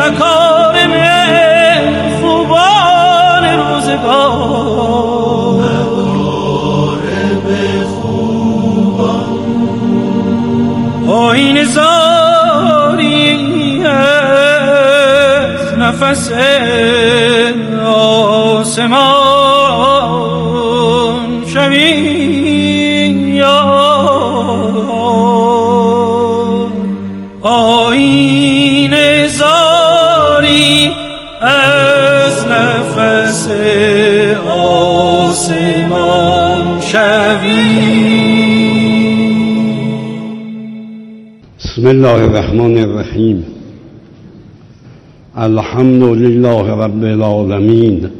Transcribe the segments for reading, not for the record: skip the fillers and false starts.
مکارم خوبان روزگار، مکارم خوبان آیین زاری از نفس آسمان شویم یار، آیین زاری از نفس آسمان شویم. بسم الله الرحمن الرحیم. الحمد لله رب العالمین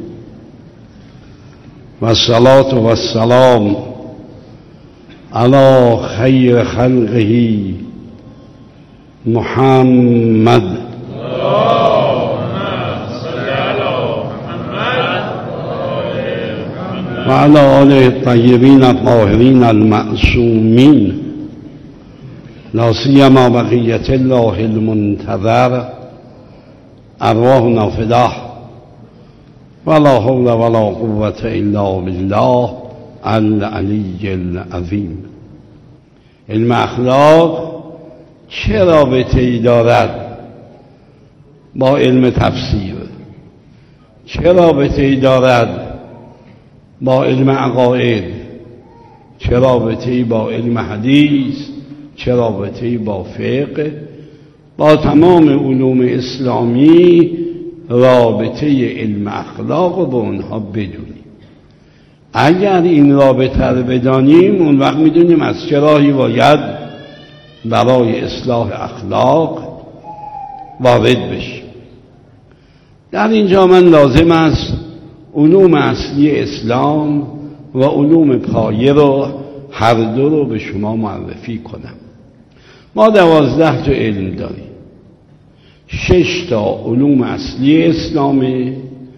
و الصلاة و السلام علی خیر خلقه محمد و علی آله الطیبین الطاهرین المعصومین، لا سیما بقیة الله المنتظر ارواحنا فداه ولا حول ولا قوة الا بالله العلی العظیم. علم اخلاق چه رابطه‌ای دارد با علم تفسیر؟ چه رابطه‌ای دارد با علم عقاید؟ چه رابطه‌ای با علم حدیث؟ چه رابطه‌ای با فقه؟ با تمام علوم اسلامی رابطه علم اخلاق رو به اونها بدونیم. اگر این رابطه رو بدانیم اون وقت میدونیم از چه راهی باید برای اصلاح اخلاق وارد بشیم. در اینجا من لازم است علوم اصلی اسلام و علوم پایه رو هر دو رو به شما معرفی کنم. ما 12 تا علم داریم. 6 تا علوم اصلی اسلامه،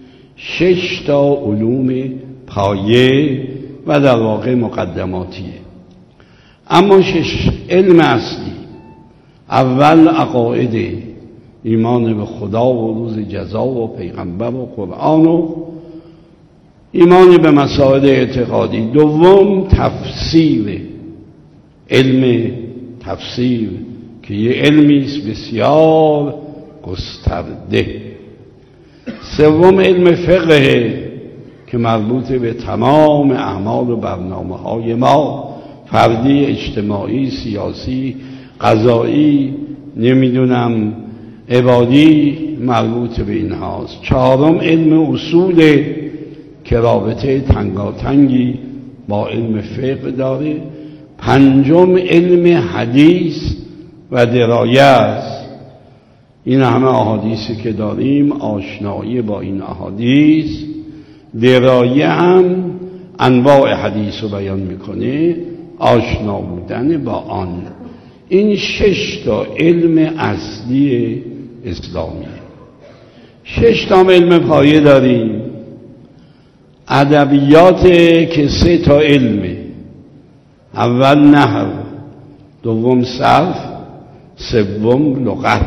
6 تا علوم پایه و در واقع مقدماتیه. اما 6 علم اصلی، اول عقاید، ایمان به خدا و روز جزا و پیغمبر و قرآن و ایمان به مسائل اعتقادی. دوم تفسیر، علم تفسیر که یه علمی است بسیار گسترده. سوم علم فقه که مربوط به تمام اعمال و برنامه‌های ما، فردی، اجتماعی، سیاسی، قضایی، نمیدونم عبادی، مربوط به اینهاست. چهارم علم اصول که رابطه تنگاتنگی با علم فقه داره. پنجم علم حدیث و درایه است. این همه احادیثی که داریم، آشنایی با این احادیث، درایه هم انواع حدیث رو بیان میکنه، آشنا بودن با آن. این 6 تا علم اصلی اسلامیه. 6 تا علم پایه داریم. ادبیات که 3 تا علمه. اول نحو، دوم صرف، سوم لغت.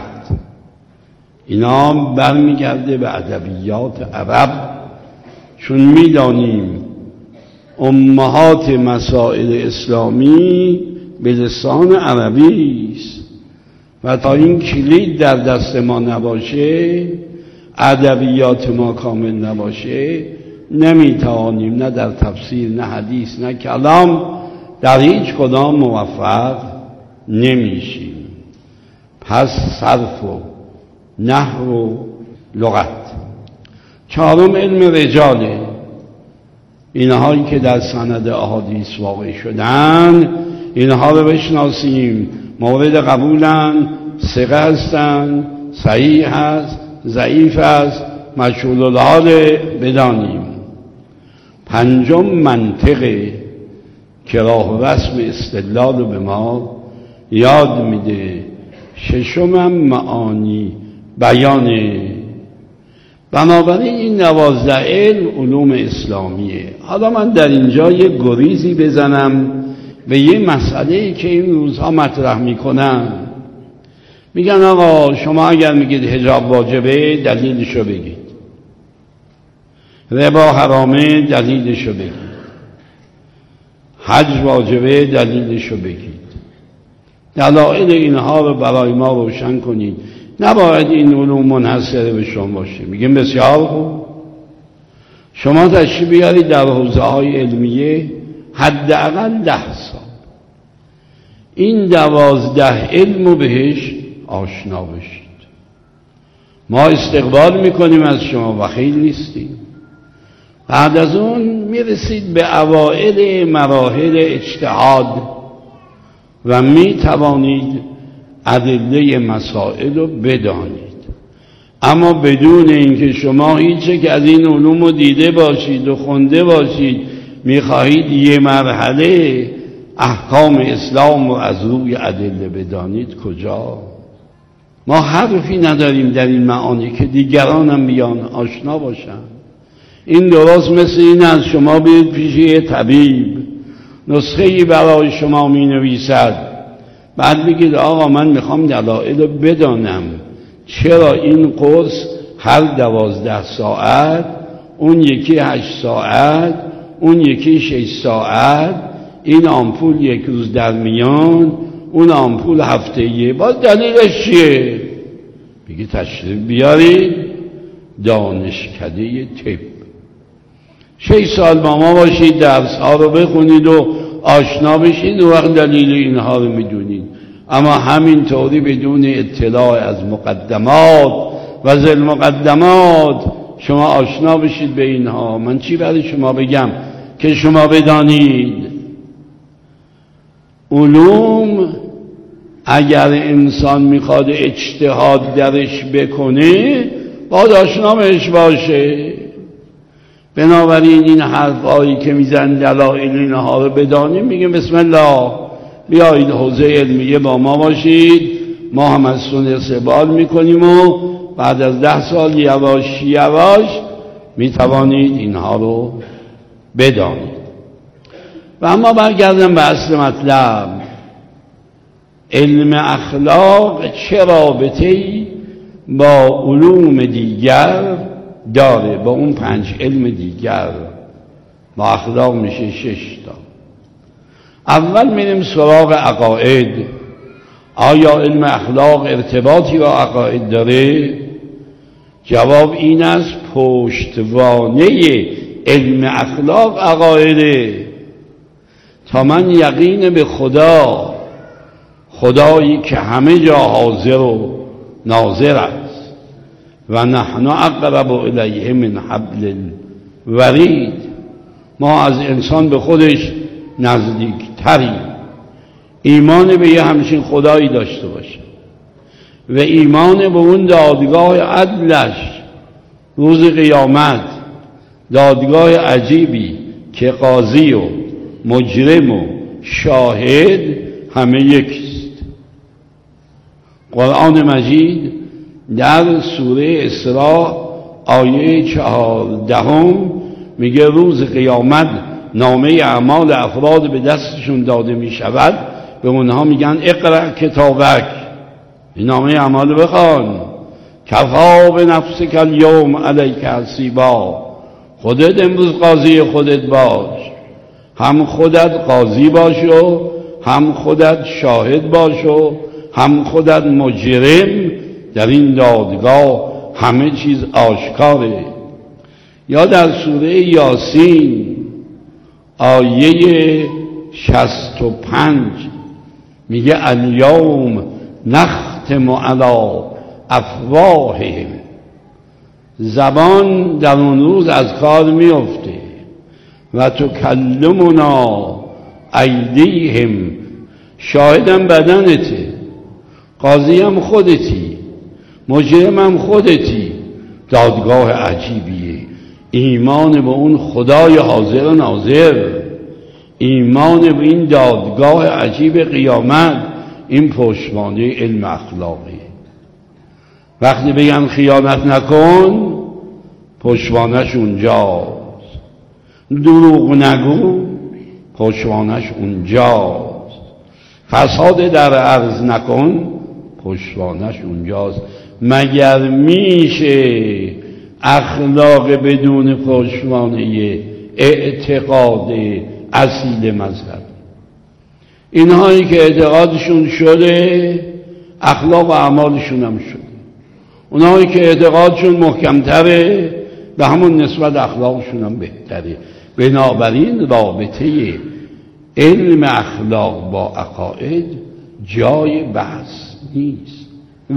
اینا برمیگرده به ادبیات عرب، چون میدانیم امهات مسائل اسلامی به لسان عربی است و تا این کلید در دست ما نباشه، ادبیات ما کامل نباشه، نمیتوانیم نه در تفسیر، نه حدیث، نه کلام، در هیچ کدام موفق نمیشیم. پس صرف و نحو و لغت. چهارم علم رجاله، اینهایی که در سند احادیث واقع شدن، اینها رو بشناسیم، مورد قبولن، ثقه هستن، صحیح هست، ضعیف است، مجهول الحال بدانیم. پنجم منطقه که راه و رسم استدلال رو به ما یاد میده. ششم هم معانی بیانه. بنابراین این 12 علوم اسلامیه. حالا من در اینجا یه گریزی بزنم به یه مسئله‌ای که این روزها مطرح میکنن. میگن آقا شما اگر میگید حجاب واجبه دلیلشو بگید، ربا حرامه دلیلشو بگید، حج واجبه دلیلشو بگید. دلایل اینها رو برای ما روشن کنید. نباید این علوم منحصر به شما باشه. میگیم بسیار خوب، شما تشریف بیارید در حوزه‌های علمیه حداقل 10 سال این 12 علمو بهش آشنا بشید. ما استقبال میکنیم از شما و خیلی نیستیم. بعد از اون میرسید به اوائل مراحل اجتهاد و میتوانید ادله مسائل رو بدانید، اما بدون اینکه شما هیچ که از این علوم رو دیده باشید و خونده باشید میخواهید یه مرحله احکام اسلام رو از روی ادله بدانید. کجا؟ ما حرفی نداریم در این معانی که دیگران هم بیان آشنا باشن. این درست مثل این از شما برید پیش یه طبیب نسخه‌ای برای شما می نویسد، بعد بگید آقا من میخوام دلایل رو بدانم چرا این قرص هر 12 ساعت، اون یکی 8 ساعت، اون یکی 6 ساعت، این آمپول 1 روز در میان، اون آمپول هفته‌ایه، باز دلیلش چیه؟ بگی تشریف بیارید دانشکده طب 6 سال با ما باشید، درس ها رو بخونید و آشنا بشید و وقت دلیل اینها رو میدونید. اما همینطوری بدون اطلاع از مقدمات و ذیل مقدمات شما آشنا بشید به اینها. من چی برای شما بگم که شما بدانید؟ علوم اگر انسان میخواد اجتهاد درش بکنه باید آشنا بهش باشه. بنابراین این حرفایی که میزن دلایل اینها رو بدانیم، میگیم بسم الله بیایید حوزه علمیه با ما باشید، ما هم از سن استقبال میکنیم و بعد از 10 سال یواش یواش میتوانید اینها رو بدانید. و اما برگردم به اصل مطلب، علم اخلاق چه رابطه‌ای با علوم دیگر داره؟ با اون 5 علم دیگر با اخلاق میشه 6 تا. اول میریم سراغ عقاید. آیا علم اخلاق ارتباطی با عقاید داره؟ جواب این است پشتوانه علم اخلاق عقایده. تا من یقین به خدا، خدایی که همه جا حاضر و ناظر است و نحن اقرب الیه من حبل الورید، ما از انسان به خودش نزدیکتریم. ایمان به یه همچین خدایی داشته باشه و ایمان به اون دادگاه عدلش روز قیامت، دادگاه عجیبی که قاضی و مجرم و شاهد همه یکیست. قرآن مجید در سوره اسراء آیه 14 میگه روز قیامت نامه اعمال افراد به دستشون داده می شود، به اونها میگن اقرأ کتابک، این نامه اعمال بخوان، کفا به نفسک الیوم علیک حسیبا، خودت امروز قاضی خودت باش، هم خودت قاضی باش و هم خودت شاهد باش و هم خودت مجرم. در این دادگاه همه چیز آشکاره. یا در سوره یاسین آیه 65 میگه الیوم نختم علی افواههم، زبان در اون روز از کار میفته، و تکلمنا ایدیهم، شاهدم بدنته، قاضی هم خودتی، مجرم هم خودتی. دادگاه عجیبیه. ایمان به اون خدای حاضر و ناظر، ایمان به این دادگاه عجیب قیامت، این پشتوانه علم اخلاقی. وقتی بگن خیانت نکن، پشتوانش اونجاست. دروغ نگو، پشتوانش اونجاست. فساد در عرض نکن، پشتوانش اونجاست. مگر میشه اخلاق بدون پشتوانه اعتقاد اصیل مذهب؟ اینهایی که اعتقادشون شده اخلاق و اعمالشون هم شده، اونهایی که اعتقادشون محکمتره به همون نسبت اخلاقشون هم بهتره. بنابراین رابطه علم اخلاق با عقاید جای بحث نیست.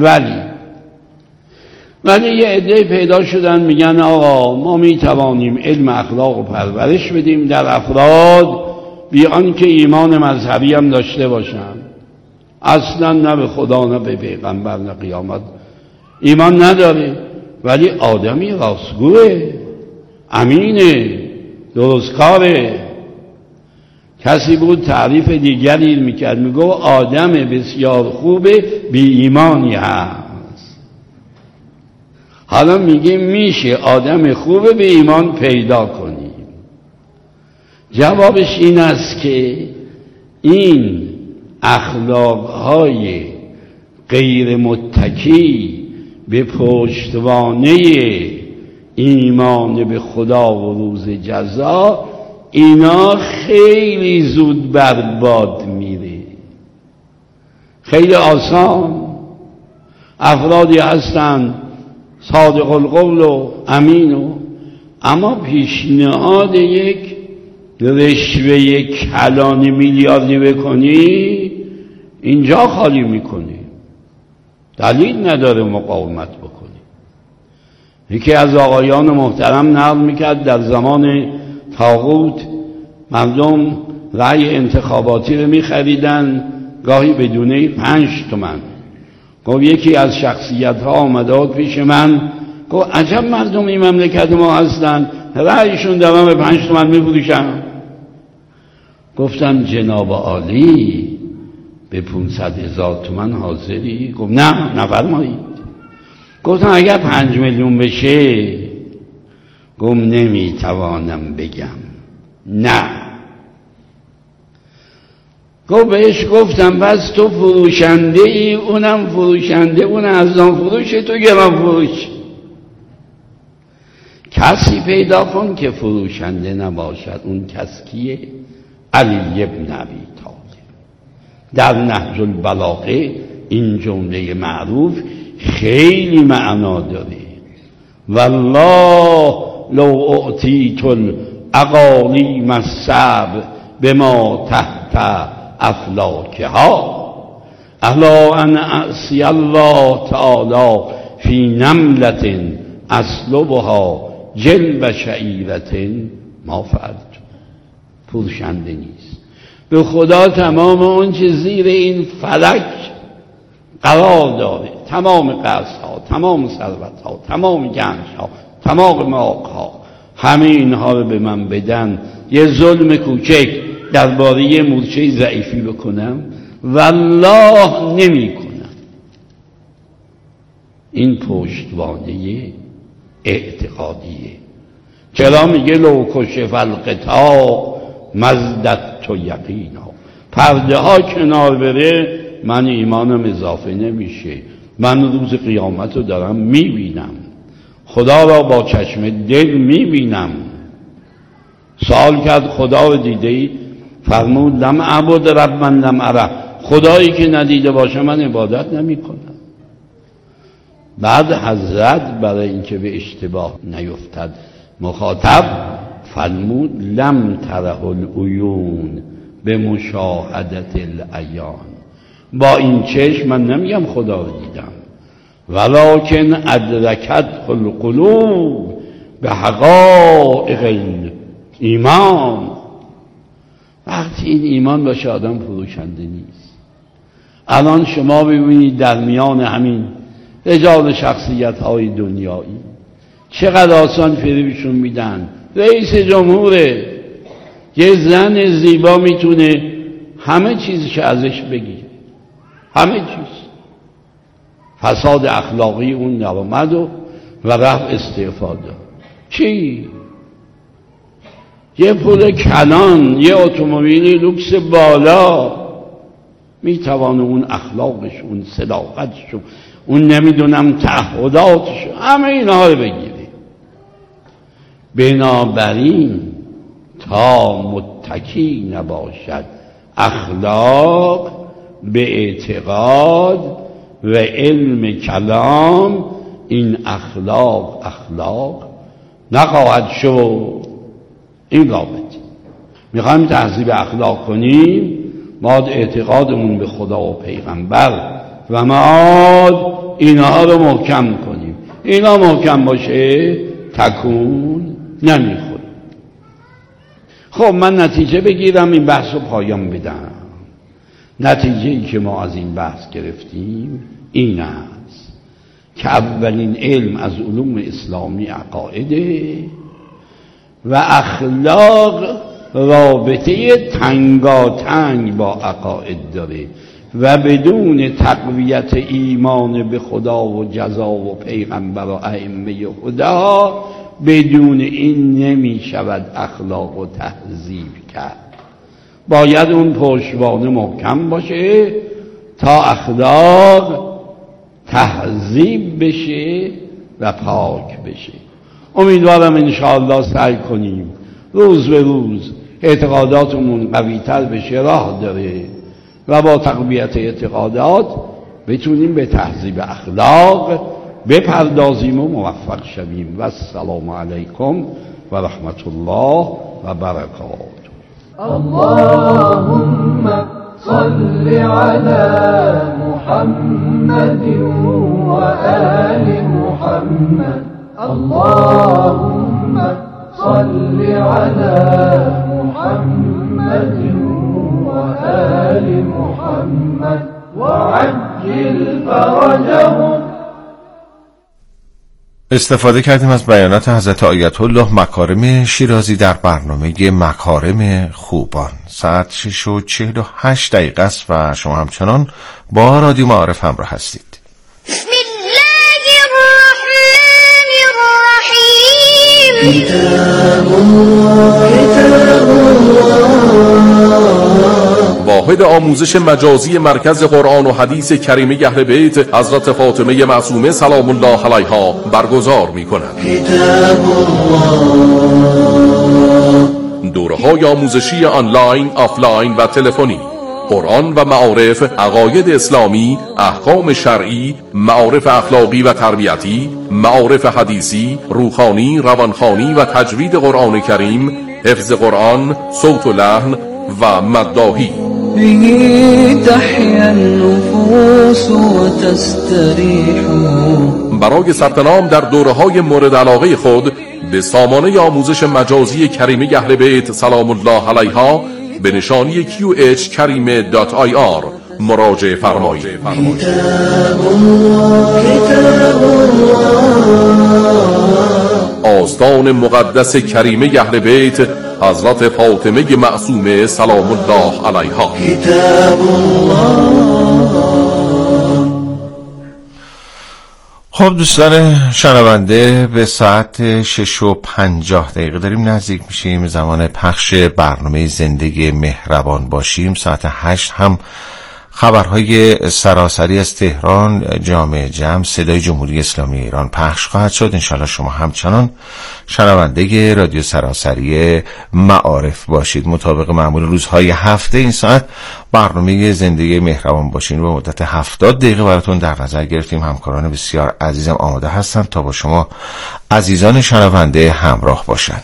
ولی یه عده پیدا شدن میگن آقا ما میتوانیم علم اخلاق رو پرورش بدیم در افراد بی آنکه ایمان مذهبی هم داشته باشن، اصلا نه به خدا نه به پیغمبر نه قیامت ایمان نداره، ولی آدمی راستگوه، امینه، درستکاره. کسی بود تعریف دیگری میکرد، میگو آدم بسیار خوبه بی ایمانی هست. حالا میگیم میشه آدم خوبه به ایمان پیدا کنیم؟ جوابش این است که این اخلاقهای غیر متکی به پشتوانه ایمان به خدا و روز جزا، اینا خیلی زود برباد میره. خیلی آسان افرادی هستن صادق القول و امین اما پیشنهاد یک رشوه کلان میلیاردی بکنی اینجا خالی میکنی، دلیل نداره مقاومت بکنی. یکی از آقایان محترم نقل میکرد در زمان طاغوت مردم رأی انتخاباتی رو میخریدن گاهی بدونه 5 تومن. گفت یکی از شخصیت ها آمده پیش من گفت عجب مردم این مملکت ما هستن رأیشون دارن به 5 تومن میفروشن. گفتم جناب عالی به 500,000 تومن حاضری؟ گفت نه نفرمایید. گفتم اگر 5 میلیون بشه؟ گفت نمیتوانم بگم نه. گفت بهش گفتم بس تو فروشنده ای اونم فروشنده، اون ارزان فروشه تو گران فروش. کسی پیدا کن که فروشنده نباشد. اون کس کیه؟ علی ابن ابی طالب. در نهج البلاغه این جمله معروف خیلی معنا داره. والله لو اعطیت الاقالیم السبع بما تحت افلاکها الا ان اعصی الله تعالی فی نملة اسلبها جلب شعیرة ما فعلت. فروشنده نیست. به خدا تمام اون چه زیر این فلک قرار داره، تمام قصرها، تمام ثروتها، تمام گنجها، تمام ماغها، همه اینها رو به من بدن، یه ظلم کوچک درباره یه مورچه ضعیفی بکنم؟ والله نمی کنم. این پشتوانه اعتقادیه. چرا میگه لو کشف الغطاء مزددت یقینا؟ پرده ها کنار بره من ایمانم اضافه نمیشه. من روز قیامت رو دارم میبینم، خدا را با چشم دل میبینم. سوال کرد خدا رو دیده ای؟ فرمود لم اعبد رب من لم اره. خدایی که ندیده باشه من عبادت نمی کنم. بعد حضرت برای اینکه به اشتباه نیفتد مخاطب فرمود لم تره العیون به مشاهدت العیان. با این چشم من نمیگم خدا رو دیدم، ولکن ادرکت القلوب به حقایق ایمان. وقتی این ایمان باشه آدم فروشنده نیست. الان شما ببینید در میان همین رجال شخصیت های دنیایی چقدر آسان فریبشون میدن. رئیس جمهوره، یه زن زیبا میتونه همه چیزش ازش بگیره، همه چیز. فساد اخلاقی اون نرامد و رفع استعفا داد. چی؟ یه پول کلان، یه اتومبیل لوکس بالا، میتوانه اون اخلاقش، اون صداقتش، اون نمیدونم تعهداتش، همه اینها رو بگیره. بنابراین تا متکی نباشد اخلاق به اعتقاد و علم کلام، این اخلاق نخواهد شد. این رابطه میخوایم تهذیب اخلاق کنیم، باید اعتقادمون به خدا و پیغمبر و معاد اینها رو محکم کنیم. اینا محکم باشه تکون نمیخوره. خب من نتیجه بگیرم، این بحث رو پایان بدم. نتیجه ای که ما از این بحث گرفتیم این است که اولین علم از علوم اسلامی عقایده و اخلاق رابطه تنگاتنگ با عقاید داره و بدون تقویت ایمان به خدا و جزا و پیغمبر و ائمه خدا، بدون این نمی شود اخلاق و تهذیب کرد. باید اون پشتوانه محکم باشه تا اخلاق تهذیب بشه و پاک بشه. امیدوارم انشاءالله سعی کنیم روز به روز اعتقاداتمون قوی‌تر بشه، راه داره و با تقویت اعتقادات بتونیم به تهذیب اخلاق بپردازیم و موفق شویم. و السلام علیکم و رحمت الله و برکاته. اللهم صل على محمد وآل محمد. اللهم صل على محمد وآل محمد وعجل فرجهم. استفاده کردیم از بیانات حضرت آیت الله مکارم شیرازی در برنامه مکارم خوبان. ساعت 6:48 است و شما همچنان با رادیو معارف همراه هستید. بسم الله الرحمن الرحیم. کتاب الله. واحد آموزش مجازی مرکز قرآن و حدیث کریمه اهل بیت حضرت فاطمه معصومه سلام الله علیها برگزار می‌کند. دوره‌های آموزشی آنلاین، آفلاین و تلفنی، قرآن و معارف، عقاید اسلامی، احکام شرعی، معارف اخلاقی و تربیتی، معارف حدیثی، روحانی، روانخوانی و تجوید قرآن کریم، حفظ قرآن، صوت و لحن و مداحی. برای ثبت نام در دوره‌های مورد علاقه خود به سامانه آموزش مجازی کریمه اهل بیت سلام الله علیها به نشانی qhkarime.ir مراجعه فرمایید. آستان مقدس کریمه اهل بیت حضرت فاطمه معصومه سلام الله علیها. خب دوستان شنونده، به ساعت 6:50 داریم نزدیک میشیم زمان پخش برنامه زندگی مهربان باشیم. ساعت 8 هم خبرهای سراسری از تهران، جامع جمع، صدای جمهوری اسلامی ایران پخش خواهد شد. انشالله شما همچنان شنونده رادیو سراسری معارف باشید. مطابق معمول روزهای هفته این ساعت برنامه زندگی مهربان باشین و مدت 70 دقیقه براتون در نظر گرفتیم. همکاران بسیار عزیزم آماده هستند تا با شما عزیزان شنونده همراه باشند.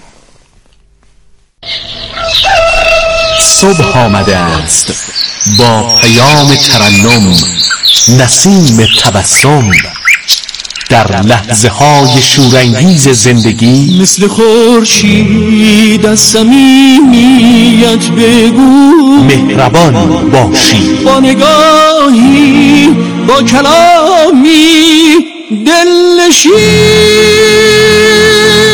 صبح آمده است با پیام ترنم، نسیم تبسم، در لحظه های شورانگیز زندگی مثل خورشید از صمیمیت بگو مهربان باشی. با نگاهی، با کلامی دلنشین.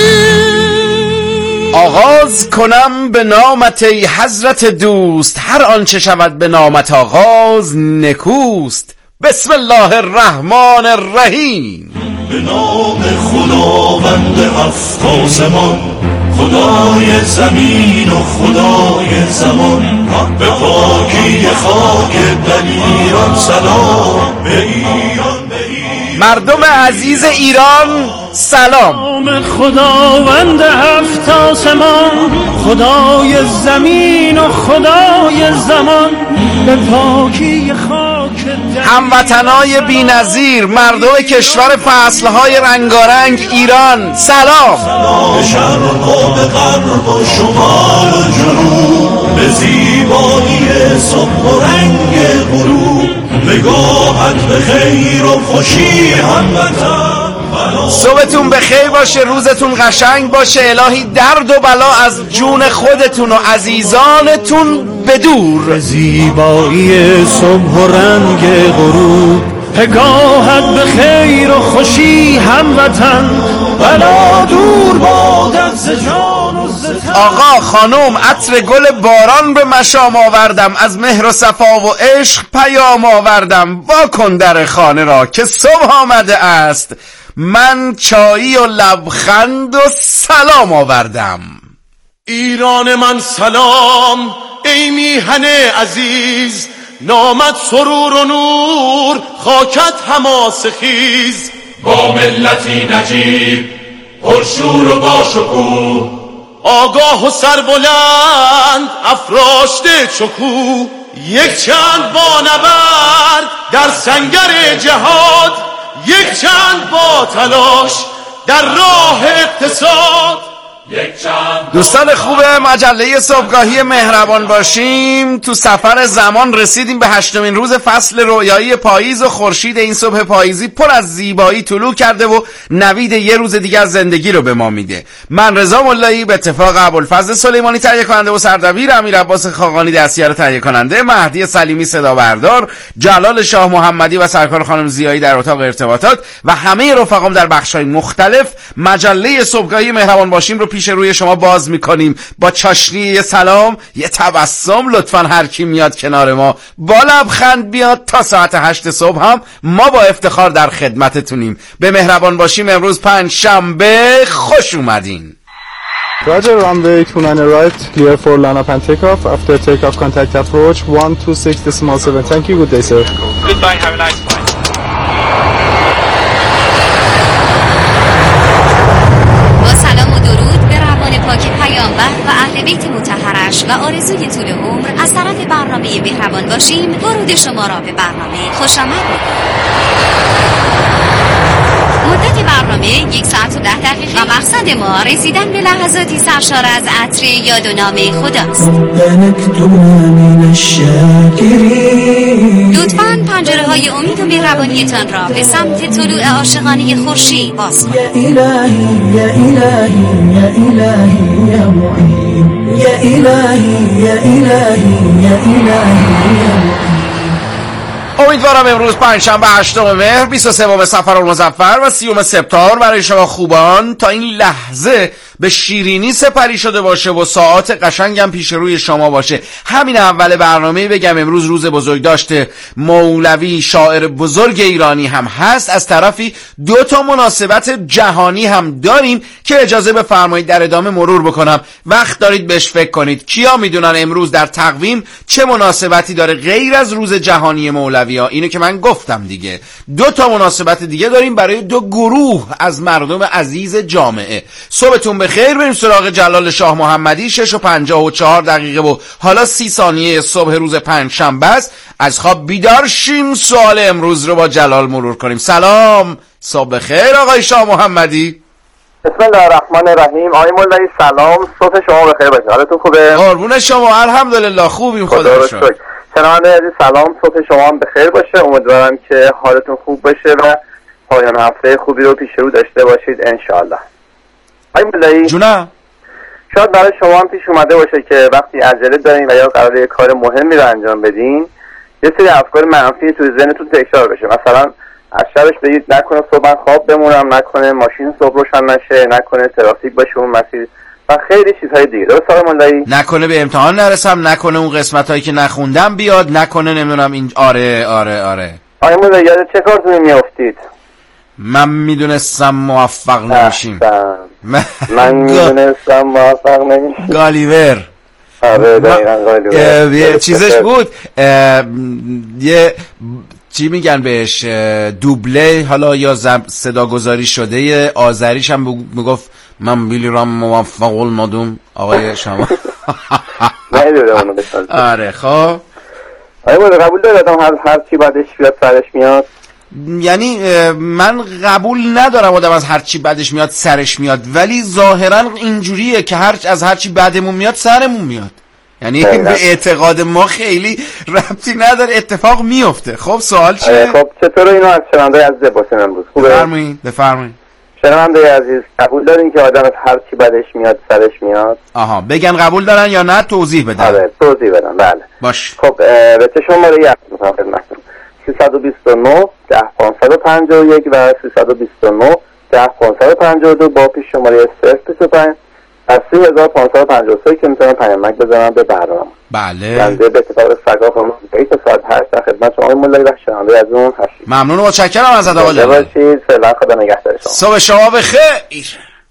آغاز کنم به نامت ای حضرت دوست، هر آنچه شود به نامت آغاز نکوست. بسم الله الرحمن الرحیم. به نام خداوند هفت آسمان، خدای زمین و خدای زمان، به پاکی خاک در ایران سلام، به ایران به ایران. مردم عزیز ایران سلام. خداوند هفت آسمان، خدای زمین و خدای زمان، به پاکی خاک هموطنای بی‌نظیر، مردم کشور فصلهای رنگارنگ ایران سلام. به شرق و به غرب و شمال و جنوب، به زیبایی صبح و رنگ غروب، بگاهت به خیر و خوشی هموطن. صبحتون بخیر باشه، روزتون قشنگ باشه، الهی درد و بلا از جون خودتون و عزیزانتون بدور. زیبایی صبح و رنگ غروب، پگاهت به خیر و خوشی هموطن، بلا دور باد از جان و زتن. آقا خانم عطر گل باران به مشام آوردم، از مهر و صفا و عشق پیام آوردم، وا کن در خانه را که صبح آمده است، من چایی و لبخند و سلام آوردم. ایران من سلام، ای میهن عزیز، نامت سرور و نور، خاکت حماسه خیز. با ملتی نجیب، پرشور و باشکوه، آگاه و سربلند، افراشته شکوه، یک چند بانورد در سنگر جهاد، یک چند با تلاش در راه اقتصاد. دوستان خوب مجله صبحگاهی مهربان باشیم، تو سفر زمان رسیدیم به 8مین روز فصل رویایی پاییز و خورشید این صبح پاییزی پر از زیبایی طلوع کرده و نوید یه روز دیگه از زندگی رو به ما میده. من رضا ملایی به اتفاق ابوالفضل سلیمانی تهیه کننده و سردبیر، امیر عباس خاقانی دستیار رو تهیه کننده، مهدی سلیمی صدا بردار، جلال شاه محمدی و سرکار خانم زیایی در اتاق ارتباطات و همه رفقام در بخش‌های مختلف مجله صبحگاهی مهربان باشیم رو پیش روی شما باز میکنیم با چاشنی یه سلام، یه تبسم. لطفاً هر کی میاد کنار ما با لبخند بیاد. تا ساعت 8 صبح هم ما با افتخار در خدمتتونیم. به مهربان باشیم امروز 5 شنبه خوش اومدین. Roger, runway 29 right, clear for line up and takeoff. After takeoff, contact approach 126.7. Thank you, good day, sir. Goodbye, have a nice flight. پیامبر و اهل بیت مطهرش و آرزوی طول عمر از طرف برنامه مهربان باشیم، ورود شما را به برنامه خوش آمد می‌گوییم. مدت برنامه 1 ساعت و 10 دقیقه و مقصد ما رسیدن به لحظاتی سرشار از عطر یاد و نام خداست. لطفاً پنجره‌های امید و مهربانیتان را به سمت طلوع عاشقانه خورشید باز کنید. یا الهی یا الهی یا الهی یا معین، یا الهی یا الهی یا الهی یا معین. امیدوارم امروز پنجشنبه 8 مهر 23 صفر المظفر و 30 سپتامبر برای شما خوبان تا این لحظه به شیرینی سپری شده باشه و ساعات قشنگم پیش روی شما باشه. همین اول برنامه بگم امروز روز بزرگ داشته مولوی شاعر بزرگ ایرانی هم هست. از طرفی 2 مناسبت جهانی هم داریم که اجازه بفرمایید در ادامه مرور بکنم. وقت دارید بهش فکر کنید. کیا میدونن امروز در تقویم چه مناسبتی داره غیر از روز جهانی مولوی ها؟ اینو که من گفتم دیگه. 2 مناسبت دیگه داریم برای 2 گروه از مردم عزیز جامعه. صبحتون بخیر. بریم سراغ جلال شاه محمدی. 6:54 و حالا 30 ثانیه صبح روز پنجشنبه است. از خواب بیدار شیم، سوال امروز رو با جلال مرور کنیم. سلام، صبح بخیر آقای شاه محمدی. بسم الله الرحمن الرحیم. آقای مولوی سلام، صبح شما بخیر باشه. حالتون خوبه؟ قربون شما، الحمدلله خوبیم خدا رو شکر. شنونده عزیز سلام، صبح شما هم بخیر باشه. امیدوارم که حالتون خوب باشه و پایان هفته خوبی رو پیش رو داشته باشید انشاءالله. آقای مولوی جونم، شاید برای شما هم پیش اومده باشه که وقتی عجله دارین و یا قراره کار مهمی رو انجام بدین، یه سری افکار منفی تو ذهنتون تکرار بشه. مثلا از شبش بگید نکنه صبح خواب بمونم، نکنه ماشین صبح روشن نشه، نکنه ترافیک باشه اون مسیر و خیلی چیزهای دیگه. درست آقای مولوی؟ نکنه به امتحان نرسم، نکنه اون قسمتایی که نخوندم بیاد، نکنه نمیدونم این. آره. آقای مولوی یاد چه کارتون میافتید؟ من میدونستم موفق نمیشیم. من میدونستم موفق نمیشیم. گالیور. آره دقیقاً گالیور. یه چیزش بود، یه چی میگن بهش، دوبله حالا یا صدا گذاری شده آذریش هم میگفت من بیلیرم موفق المدوم. آقای شما نمیدونم اونو بسازم. آره خب آره قبول دارم هر چی بعدش بیاد سرش میاد. یعنی من قبول ندارم آدم از هر چی بعدش میاد سرش میاد، ولی ظاهرا اینجوریه که از هر چی بعدمون میاد سرمون میاد. یعنی به اعتقاد ما خیلی ربطی نداره، اتفاق میفته. خب سوال چیه؟ خب چطور اینو از شنونده عزیز باسم امروز خوبه؟ بفرمایید. شنونده عزیز قبول دارین که آدم از هر چی بعدش میاد سرش میاد؟ آها بگن قبول دارن یا نه توضیح بدن؟ آره توضیح بدن. بله باش. خب به چه شماره یک میخوام خدمتتون 329 10 551 و 329 10 552 با پیش شماره 025 از 3553 که میتونم پیامک بزنم به برنامه. بله. بنده به اتفاق سگا خانم تا ساعت 8 در خدمت شما مولایی و شنونده از اون هستید. ممنون و متشکرم از آقای باشید. فعلا خدا نگهدار شما. صبح شما بخیر.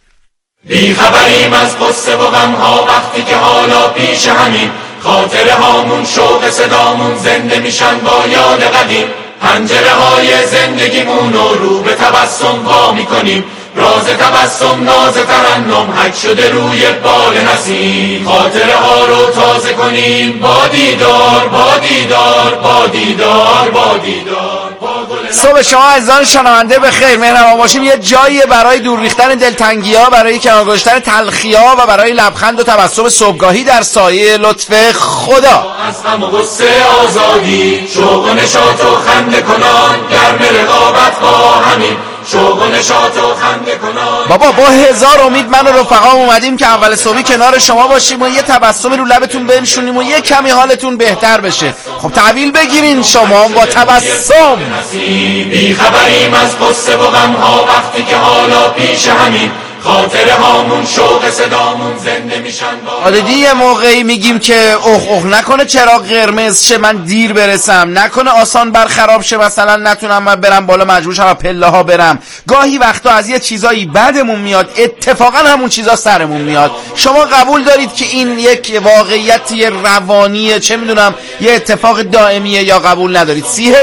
بی خبریم از قصه و غم‌ها وقتی که حالا پیش همین خاطره هامون شوق صدامون زنده میشن با یاد قدیم. پنجره های زندگیمون رو به تبسم وا میکنیم، راز تبسم ناز ترنم حک شده روی بال نسیم. خاطره ها رو تازه کنیم با دیدار با دیدار با دیدار با دیدار. صبح شما عزیزان شنونده به خیر. مهربان باشیم یه جایی برای دور ریختن دلتنگی‌ها، برای کنار گذاشتن تلخی‌ها و برای لبخند و تبسم صبحگاهی در سایه لطف خدا. از غم و غصه آزادی، شوق و نشاط و خنده کنان، گرم رقابت با همین شوق و نشاط و خنده کنان. بابا با هزار امید من و رفقام اومدیم که اول صبحی کنار شما باشیم و یه تبسمی رو لبتون بنشونیم و یه کمی حالتون بهتر بشه. خب تحویل بگیرین شما با تبسم. بی خبریم از قصه و غم‌ها وقتی که حالا پیش همین خاطره هامون شوق صدامون زنده میشن. آدادی یه موقعی میگیم که اوه نکنه چراغ قرمز شه من دیر برسم، نکنه آسان برخراب شه مثلا نتونم من برم بالا مجبور شم پله ها برم. گاهی وقتا از یه چیزایی بعدمون میاد اتفاقا همون چیزا سرمون میاد. شما قبول دارید که این یک واقعیتی روانیه، چه میدونم یه اتفاق دائمیه، یا قبول ندارید؟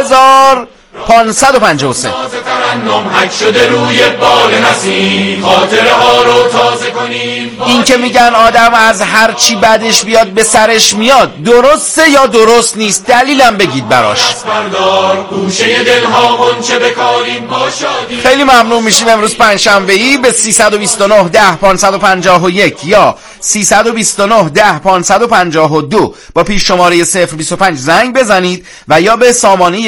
30553 ترنم حک شده روی بال نسیم. خاطره ها رو تازه کنیم. این که میگن آدم از هر چی بعدش بیاد به سرش میاد، درسته یا درست نیست؟ دلیلم بگید براش. گوشه دلها غنچه بکاریم با شادی. خیلی ممنون میشیم امروز پنجشنبه‌ای به 329 10 551 یا 329 10 552 با پیش شماره 025 زنگ بزنید و یا به سامانه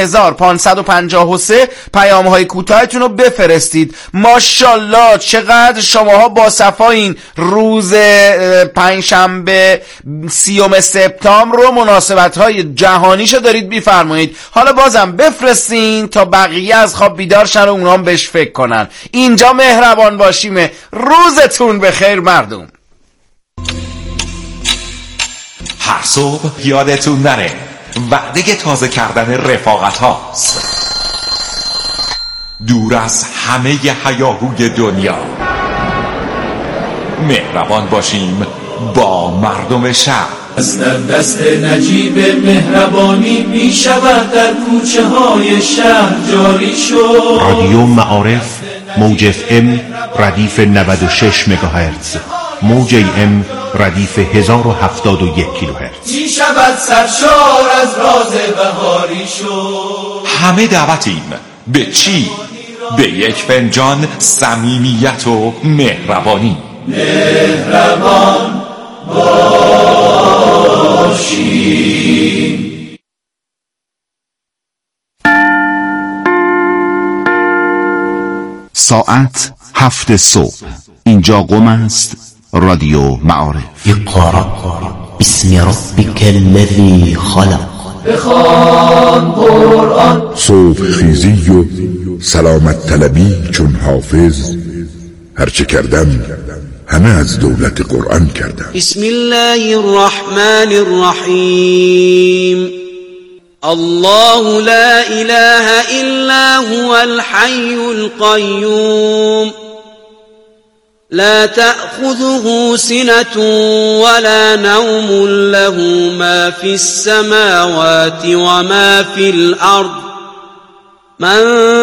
30553 پیام‌های کوتاهتون رو بفرستید. ماشاءالله چقدر شماها با صفایین. روز پنجشنبه 30 سپتامبر رو مناسبت‌های جهانیشو دارید می‌فرمایید. حالا بازم بفرستین تا بقیه از خواب بیدار شن و اونا هم بهش فکر کنن. اینجا مهربان باشیمه. روزتون بخیر مردم. هر صبح یادتون نره وعده تازه کردن رفاقت هاست، دور از همه هیاهوی دنیا. مهربان باشیم با مردم شهر. از در دست نجیب مهربانی می شود در کوچه های شهر جاری شد. رادیو معارف موج FM ردیف 96 مگاهرتز، موج AM ردیف 1071 کیلوهرتز. می شود سرشار از راز بهاری شد. همه دعوتیم به چی؟ به یک فنجان صمیمیت و مهربانی. مهربان باشیم. ساعت 7 صبح. اینجا قم است رادیو معارف. اقرأ باسم ربک الذی خلق. بخوان قرآن. صبح خیزی و سلامت طلبی چون حافظ، هرچه کردم همه از دولت قرآن کردم. بسم الله الرحمن الرحیم. الله لا إله إلا هو الحي القيوم لا تأخذه سنة ولا نوم له ما في السماوات وما في الأرض من